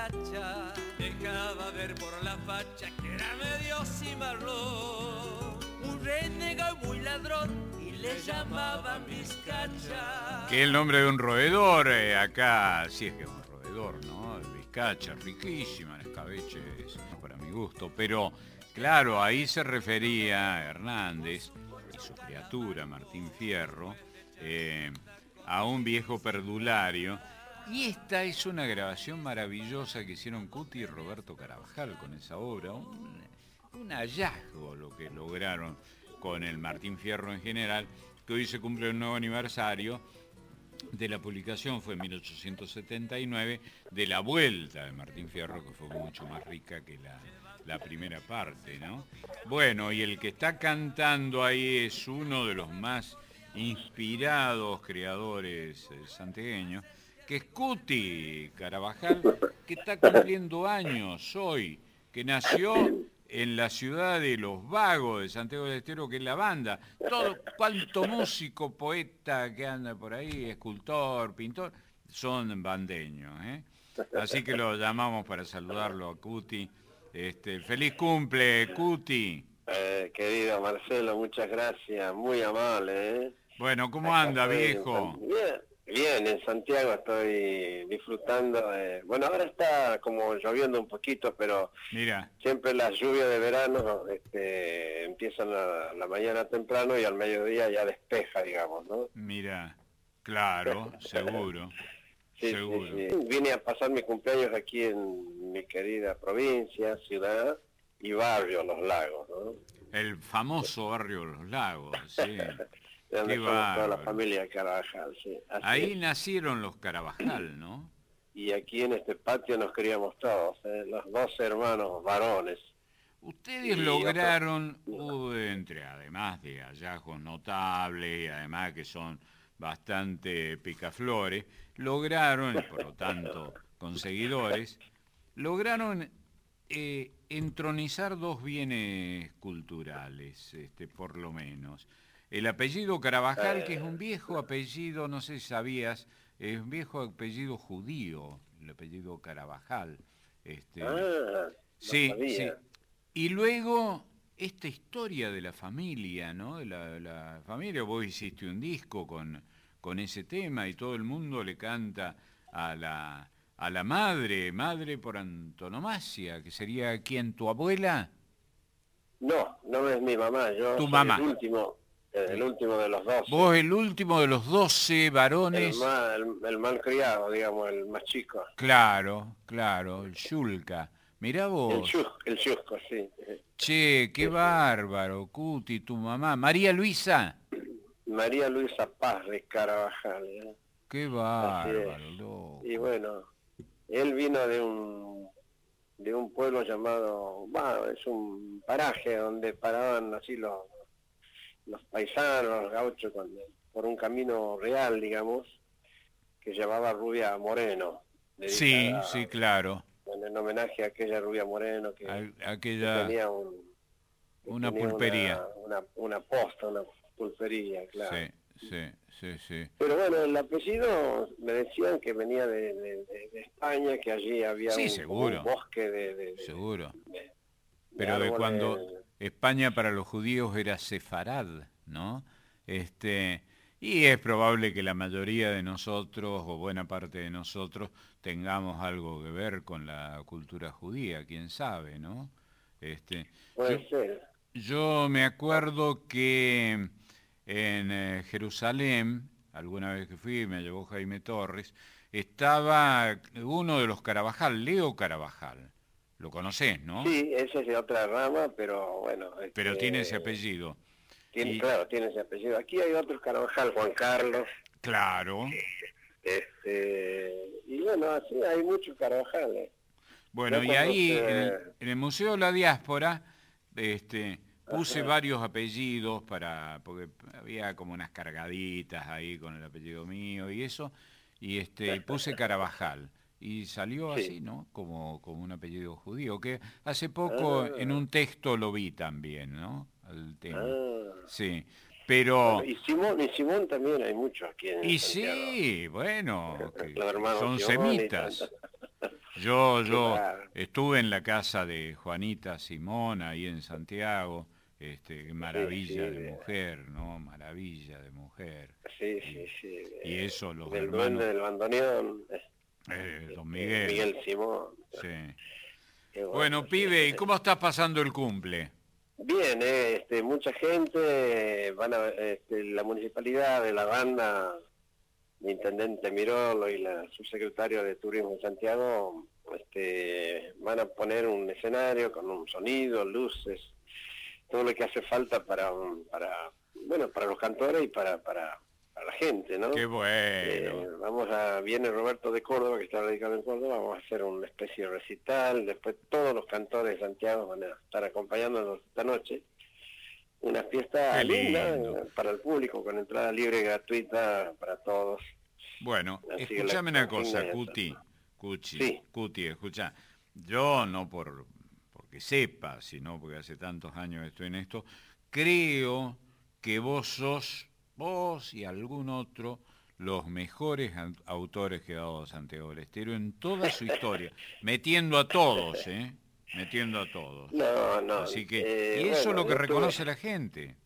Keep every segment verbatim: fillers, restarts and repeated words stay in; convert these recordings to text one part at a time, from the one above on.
vizcacha. Dejaba ver por la facha que era medio cimarrón. Un renegado muy ladrón y le llamaban vizcacha. Que el nombre de un roedor, eh, acá sí es que es un roedor, ¿no? El vizcacha, riquísima en escabeche, es para mi gusto. Pero, claro, ahí se refería a Hernández y su criatura, Martín Fierro, eh, a un viejo perdulario. Y esta es una grabación maravillosa que hicieron Cuti y Roberto Carabajal con esa obra. Un, un hallazgo lo que lograron con el Martín Fierro en general, que hoy se cumple un nuevo aniversario de la publicación, fue en mil ochocientos setenta y nueve, de la vuelta de Martín Fierro, que fue mucho más rica que la, la primera parte, ¿no? Bueno, y el que está cantando ahí es uno de los más inspirados creadores eh, santiagueños, que es Cuti Carabajal, que está cumpliendo años hoy, que nació en la ciudad de Los Vagos de Santiago del Estero, que es la banda. Todo, cuánto músico, poeta que anda por ahí, escultor, pintor, son bandeños, ¿eh? Así que lo llamamos para saludarlo a Cuti. Este, feliz cumple, Cuti. Eh, querido Marcelo, muchas gracias, muy amable, ¿eh? Bueno, ¿cómo Acá anda, estoy viejo? en Bien, bien, en Santiago estoy disfrutando. De... Bueno, ahora está como lloviendo un poquito, pero Mira, siempre las lluvias de verano este, empiezan a la mañana temprano y al mediodía ya despeja, digamos, ¿no? mira, claro, seguro, Sí, seguro. sí, sí. Vine a pasar mi cumpleaños aquí en mi querida provincia, ciudad y barrio Los Lagos, ¿no? El famoso barrio Los Lagos, sí. De donde Qué somos toda la bárbaro. familia Carabajal, sí. Así Ahí es. nacieron los Carabajal, ¿no? Y aquí en este patio nos criamos todos, ¿eh? Los dos hermanos varones. Ustedes Y lograron, uh, entre además de hallazgos notables y además que son bastante picaflores, lograron, y por lo tanto con seguidores, lograron eh, entronizar dos bienes culturales, este, por lo menos. El apellido Carabajal, que es un viejo apellido, no sé si sabías, es un viejo apellido judío, el apellido Carabajal. Este, Ah, no sí, sabía. sí. Y luego esta historia de la familia, ¿no? De la, la familia, vos hiciste un disco con, con ese tema y todo el mundo le canta a la, a la madre, madre por antonomasia, que sería ¿quién? ¿Tu abuela? No, no es mi mamá, yo Tu soy mamá. el último, eh, el último de los dos. Vos el último de los doce El varones. más, el, el mal criado, digamos, el más chico. Claro, claro, el Yulka. Mirá El vos. chusco, el chusco, sí. Che, qué bárbaro, Cuti, tu mamá. María Luisa. María Luisa Paz de Carabajal, ¿eh? Qué Así bárbaro, es. loco. Y bueno, él vino de un de un pueblo llamado, bueno, es un paraje donde paraban así los, los paisanos, los gauchos, cuando, por un camino real, digamos, que llamaba Rubia Moreno. Sí, dedicada, sí, claro. en homenaje a aquella Rubia Moreno que, A- que aquella, tenía, un, que una tenía pulpería. Una, una, una posta, una pulpería, claro. Sí, sí, sí, sí. Pero bueno, el apellido me decían que venía de, de, de- de España, que allí había Sí, un, seguro. un bosque de, de, de- Seguro. de- de Pero de árboles. cuando España para los judíos era sefarad, ¿no? Este, y es probable que la mayoría de nosotros, o buena parte de nosotros, tengamos algo que ver con la cultura judía, quién sabe, ¿no? Este, Puede yo, ser. yo me acuerdo que en eh, Jerusalén, alguna vez que fui, me llevó Jaime Torres, estaba uno de los Carabajal, Leo Carabajal. Lo conocés, ¿no? Sí, ese es de otra rama, pero bueno. Pero este, tiene ese apellido. tiene- Y- Claro, tiene ese apellido. Aquí hay otros Carabajal, Juan Carlos. Claro. Este, y bueno, así hay muchos Carabajales. Bueno, Yo y cuando ahí se- en el, en el Museo de la Diáspora este, puse Ajá. varios apellidos para, porque había como unas cargaditas ahí con el apellido mío y eso, y este, puse Carabajal. Y salió Sí. así, ¿no? Como, como un apellido judío, que hace poco Ah. en un texto lo vi también, ¿no? El tema. Ah. Sí, pero... Bueno, y Simón, y Simón también hay muchos aquí en Y Santiago. sí, bueno, que Los hermanos son Simón y semitas. tanto. Yo, yo Claro. estuve en la casa de Juanita Simón, ahí en Santiago, este, maravilla sí, de de- mujer, ¿no? Maravilla de mujer. Sí, Y, sí, sí. de- y eso, los del hermanos, duende del bandoneón, eh, eh, don eh, Miguel. Miguel Simón. Sí. Qué Bueno, sí, pibe, ¿y sí. cómo estás pasando el cumple? Bien, eh, este, mucha gente, van a, este, la municipalidad de la banda, el intendente Mirolo y la subsecretaria de Turismo de Santiago, este, van a poner un escenario con un sonido, luces, todo lo que hace falta para, un- para bueno, para los cantores y para, para, para la gente, ¿no? Qué Eh, bueno. vamos a, viene Roberto de Córdoba, que está radicado en Córdoba, vamos a hacer una especie de recital, después todos los cantores de Santiago van a estar acompañándonos esta noche. Una fiesta Qué linda lindo. eh, para el público, con entrada libre y gratuita para todos. Bueno, Así que escúchame la una consigna cosa, es Cuti, esa. Cuchi, Sí. Cuti, escucha. Yo no por porque sepa, sino porque hace tantos años estoy en esto, creo que vos sos, vos y algún otro, los mejores au- autores que ha dado Santiago del Estero en toda su historia, metiendo a todos, ¿eh? Metiendo a todos. No, no. Así que, eh, y eso es bueno, lo que yo tuve- reconoce la gente.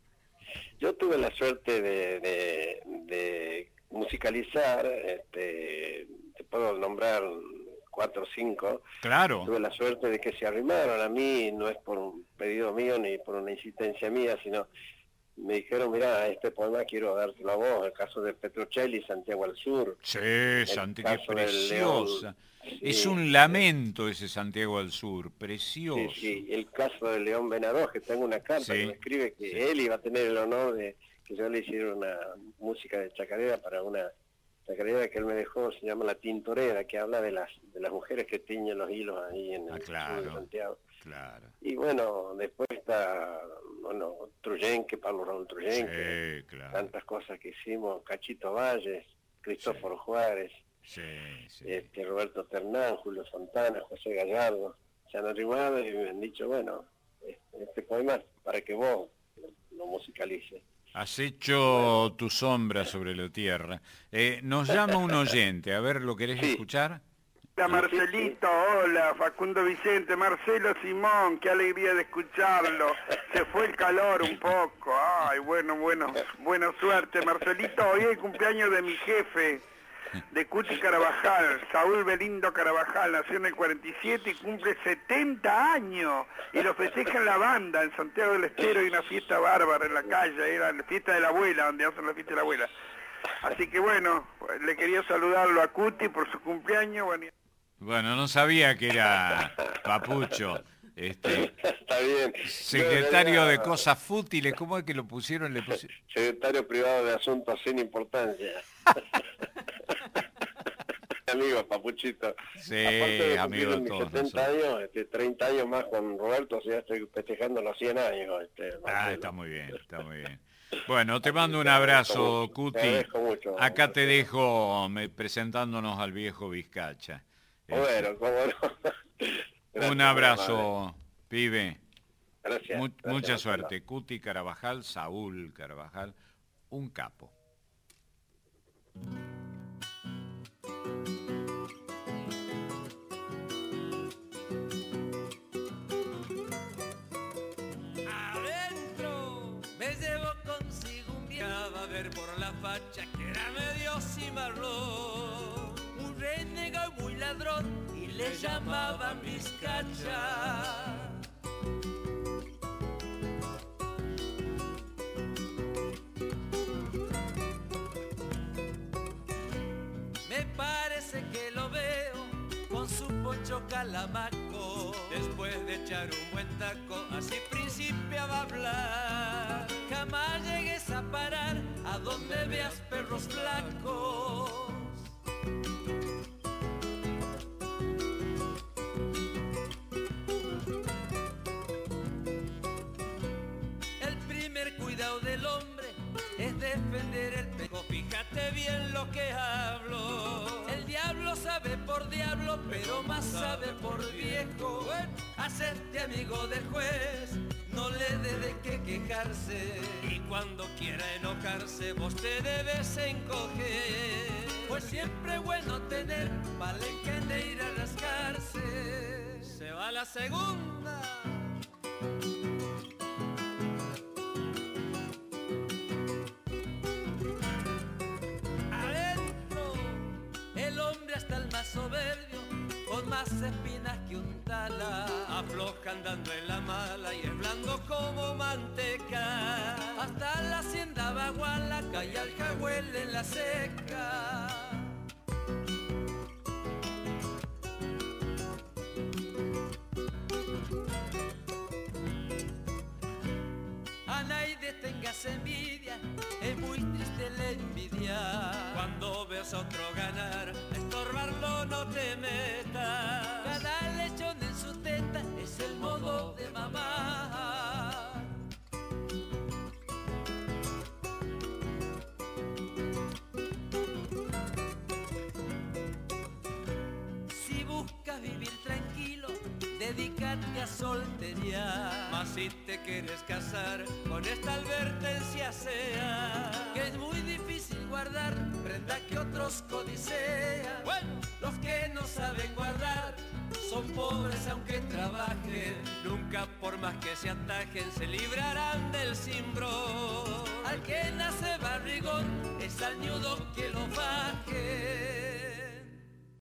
Yo tuve la suerte de, de, de musicalizar, este, te puedo nombrar cuatro o cinco. Claro, Tuve la suerte de que se arrimaron a mí, no es por un pedido mío ni por una insistencia mía, sino me dijeron, mira, este poema quiero dárselo a vos, el caso de Petruccelli, Santiago al Sur. sí, Santi, qué caso del preciosa. León. Es Sí, un lamento ese Santiago al Sur, Sí, precioso. sí, el caso de León Benadós, que tengo una carta Sí, que me escribe que sí. él iba a tener el honor de que yo le hiciera una música de chacarera para una chacarera que él me dejó, se llama La Tintorera, que habla de las de las mujeres que tiñen los hilos ahí en el Ah, sur de claro. Santiago. Claro. Y bueno, después está, bueno, Truyenque, Pablo Raúl Truyenque, Sí, claro. tantas cosas que hicimos, Cachito Valles, Cristóforo Juárez, Sí, sí. este, Roberto Ternán, Julio Fontana, José Gallardo, se han arrimado y me han dicho, bueno, este, este poema es para que vos lo musicalices. Has hecho tu sombra sobre la tierra. Eh, nos llama un oyente, a ver, ¿lo querés Sí. escuchar? Hola Marcelito, hola Facundo Vicente, Marcelo Simón, qué alegría de escucharlo. Se fue el calor un poco, ay, bueno, bueno, buena suerte Marcelito. Hoy es el cumpleaños de mi jefe, de Cuti Carabajal, Saúl Belindo Carabajal, nació en el cuarenta y siete y cumple setenta años. Y lo festeja en la banda, en Santiago del Estero, hay una fiesta bárbara en la calle, era la fiesta de la abuela, donde hacen la fiesta de la abuela. Así que bueno, le quería saludarlo a Cuti por su cumpleaños, bueno, y- Bueno, no sabía que era Papucho, este, Está bien. secretario Yo de era cosas fútiles. ¿Cómo es que lo pusieron? Le pusi- secretario privado de asuntos sin importancia. Amigo, Papuchito. Sí, Aparte de amigo cumplir de mis todos setenta nosotros. años, este, treinta años más con Roberto, o sea, estoy festejando los cien años. Este, Ah, Marcelo. está muy bien, está muy bien. Bueno, te mando un Te agradezco abrazo, mucho, Cuti. te agradezco mucho, Acá te Marcelo. dejo me- presentándonos al viejo Vizcacha. Este, Bueno, cómo no. Gracias, un muy amable. abrazo, pibe. Gracias. Mu- gracias, mucha Marcelo. suerte. Cuti Carabajal, Saúl Carabajal, un capo. Adentro me llevo consigo un viejo a ver por la facha que era medio cimarrón, un renegado muy ladrón y le llamaban Vizcacha. Me parece que lo veo con su poncho calamaco. Después de echar un buen taco, así principiaba a hablar. Jamás llegues a parar a donde veas perros blancos. El primer cuidado del hombre es defender el peco. Fíjate bien lo que hablo. El diablo sabe por diablo, pero más sabe por viejo. Hacerte amigo del juez, no le le dé de qué quejarse. Y cuando quiera enojarse, vos te debes encoger. Pues siempre es bueno tener palenque de ir a rascarse. Se va la segunda. Adentro, el hombre hasta el más soberbio, con más espinas que un tala, afloja andando en la mala y es blando como manteca. Hasta la hacienda baguala cae al jagüel en la seca. A nadie tengas envidia, es muy triste la envidia. Cuando ves a otro ganar, a estorbarlo no te metas. Cada lechón en su teta es el modo de mamá. Si buscas vivir tranquilo, dedícate a soltería. Mas si te quieres casar, con esta advertencia sea que es muy difícil guardar prenda que otros codicean. Bueno, los que no saben guardar son pobres aunque trabajen. Nunca por más que se atajen se librarán del cimbro. Al que nace barrigón es al ñudo que lo baje.